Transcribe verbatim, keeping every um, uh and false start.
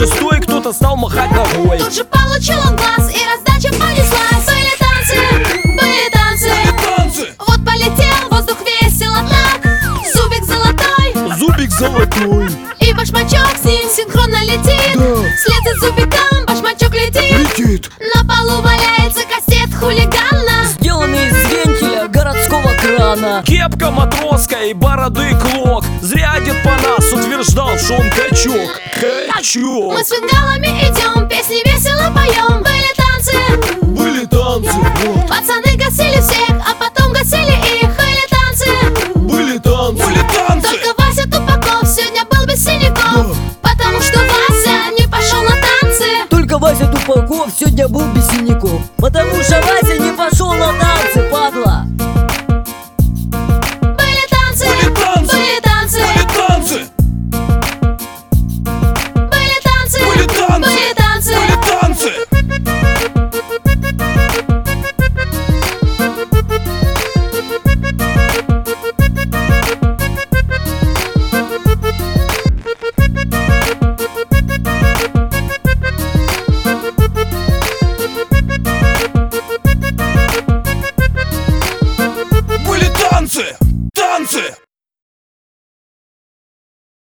шестой кто-то стал махать ногой. Тут же получил он глаз, и раздача понеслась. Были танцы, были танцы, Были танцы. Вот полетел воздух весело так. Зубик золотой, Зубик золотой. и башмачок с ним синхронно летит. Да. Вслед за зубиком башмачок летит. Летит. На полу валяется кастет хулигана, сделанный из вентиля городского крана. Кепка матросская и бороды клок. Зря Дед Панас утверждал, что он качок. Качок. мы с фингалами идем, песни весело поем. Были танцы, Были танцы, вот. пацаны гасили всех, а потом гасили их. Были танцы, Были танцы. Были танцы. только Вася Тупаков сегодня был без синяков, потому что Вася не пошел на танцы. Только Вася Тупаков сегодня был без синяков, потому что Вася не пошел на танцы.